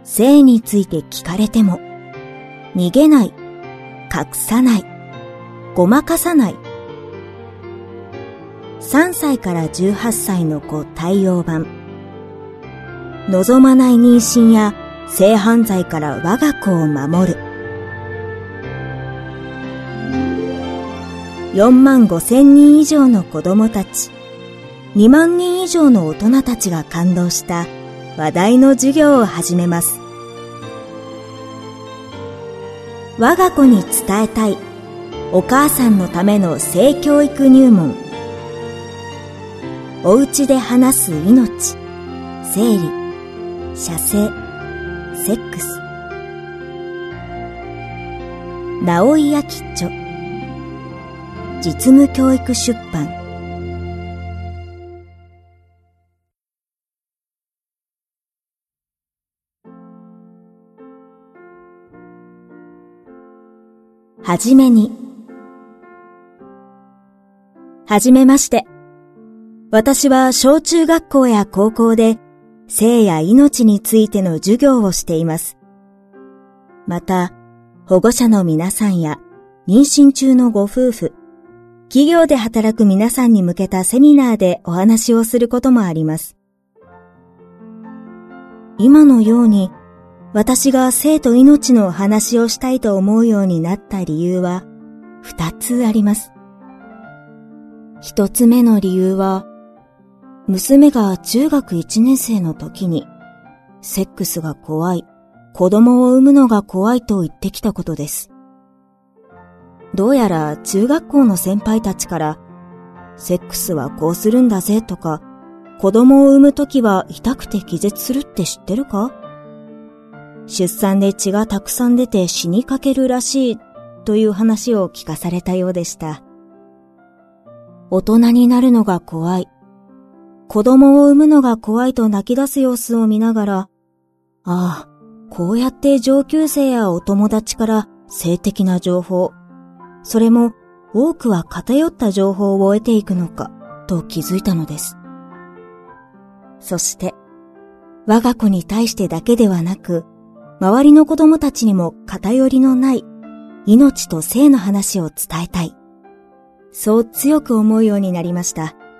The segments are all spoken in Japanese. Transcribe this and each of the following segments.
性について聞かれても、逃げない、隠さない、ごまかさない。3歳から18歳の子対応版。望まない妊娠や性犯罪から我が子を守る。45,000人以上の子供たち、2万人以上の大人たちが感動した話題の授業を始めます。我が子に伝えたいお母さんのための性教育入門。おうちで話す命、生理、射精、セックス。直井昭著、実務教育出版。はじめに。はじめまして。私は小中学校や高校で性や命についての授業をしています。また、保護者の皆さんや妊娠中のご夫婦、企業で働く皆さんに向けたセミナーでお話をすることもあります。今のように、私が性と命のお話をしたいと思うようになった理由は2つあります。1つ目の理由は、娘が中学1年生の時に、セックスが怖い、子供を産むのが怖いと言ってきたことです。どうやら中学校の先輩たちから、セックスはこうするんだぜとか、子供を産む時は痛くて気絶するって知ってるか？出産で血がたくさん出て死にかけるらしいという話を聞かされたようでした。大人になるのが怖い。子供を産むのが怖いと泣き出す様子を見ながら、ああ、こうやって上級生やお友達から性的な情報、それも多くは偏った情報を得ていくのかと気づいたのです。そして、我が子に対してだけではなく、周りの子供たちにも偏りのない命と性の話を伝えたい。そう強く思うようになりました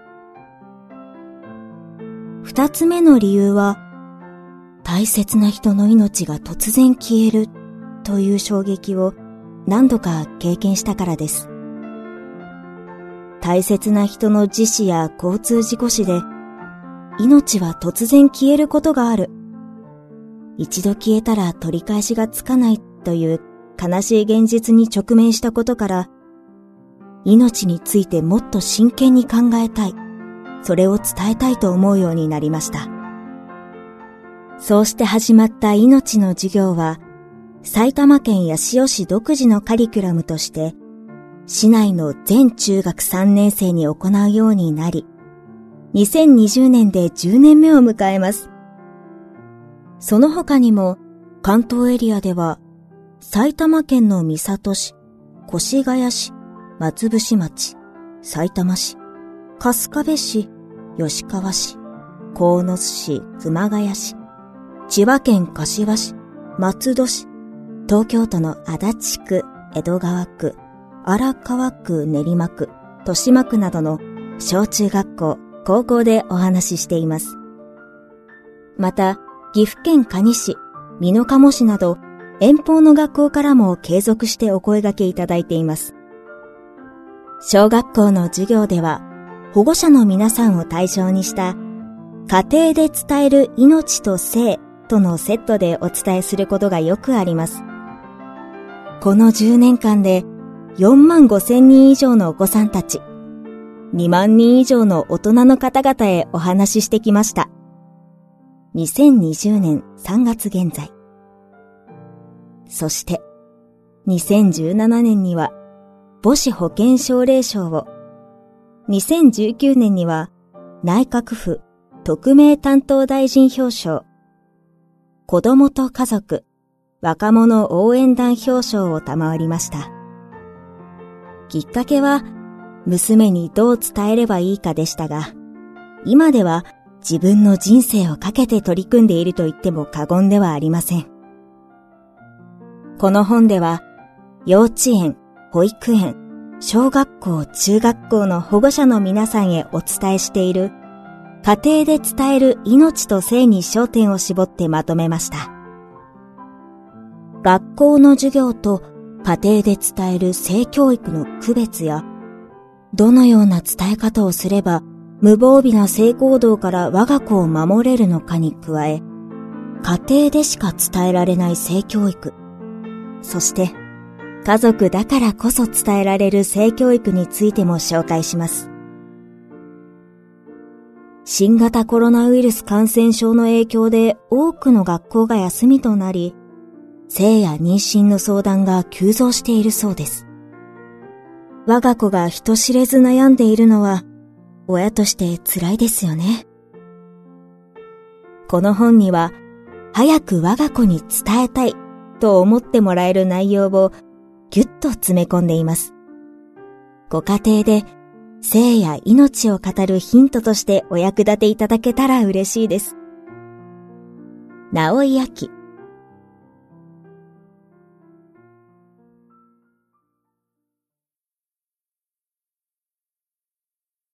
。2つ目の理由は、大切な人の命が突然消えるという衝撃を何度か経験したからです。大切な人の自死や交通事故死で、命は突然消えることがある。一度消えたら取り返しがつかないという悲しい現実に直面したことから、命についてもっと真剣に考えたい、それを伝えたいと思うようになりました。そうして始まった命の授業は、埼玉県八潮市独自のカリキュラムとして、市内の全中学3年生に行うようになり、2020年で10年目を迎えます。その他にも、関東エリアでは、埼玉県の三郷市、越谷市、松伏町、さいたま市、春日部市、吉川市、鴻巣市、熊谷市、千葉県柏市、松戸市、東京都の足立区、江戸川区、荒川区、練馬区、豊島区などの小中学校、高校でお話ししています。また、岐阜県可児市、美濃加茂市など遠方の学校からも継続してお声掛けいただいています。小学校の授業では保護者の皆さんを対象にした家庭で伝える命と性とのセットでお伝えすることがよくあります。この10年間で45,000人以上のお子さんたち、2万人以上の大人の方々へお話ししてきました。2020年3月現在。そして、2017年には母子保健奨励賞を、2019年には内閣府特命担当大臣表彰、子どもと家族若者応援団表彰を賜りました。きっかけは娘にどう伝えればいいかでしたが、今では自分の人生をかけて取り組んでいると言っても過言ではありません。この本では、幼稚園、保育園、小学校、中学校の保護者の皆さんへお伝えしている、家庭で伝える命と性に焦点を絞ってまとめました。学校の授業と家庭で伝える性教育の区別や、どのような伝え方をすれば無防備な性行動から我が子を守れるのかに加え、家庭でしか伝えられない性教育、そして家族だからこそ伝えられる性教育についても紹介します。新型コロナウイルス感染症の影響で多くの学校が休みとなり、性や妊娠の相談が急増しているそうです。我が子が人知れず悩んでいるのは、親として辛いですよね。この本には、早く我が子に伝えたいと思ってもらえる内容をぎゅっと詰め込んでいます。ご家庭で性や命を語るヒントとしてお役立ていただけたら嬉しいです。直井明、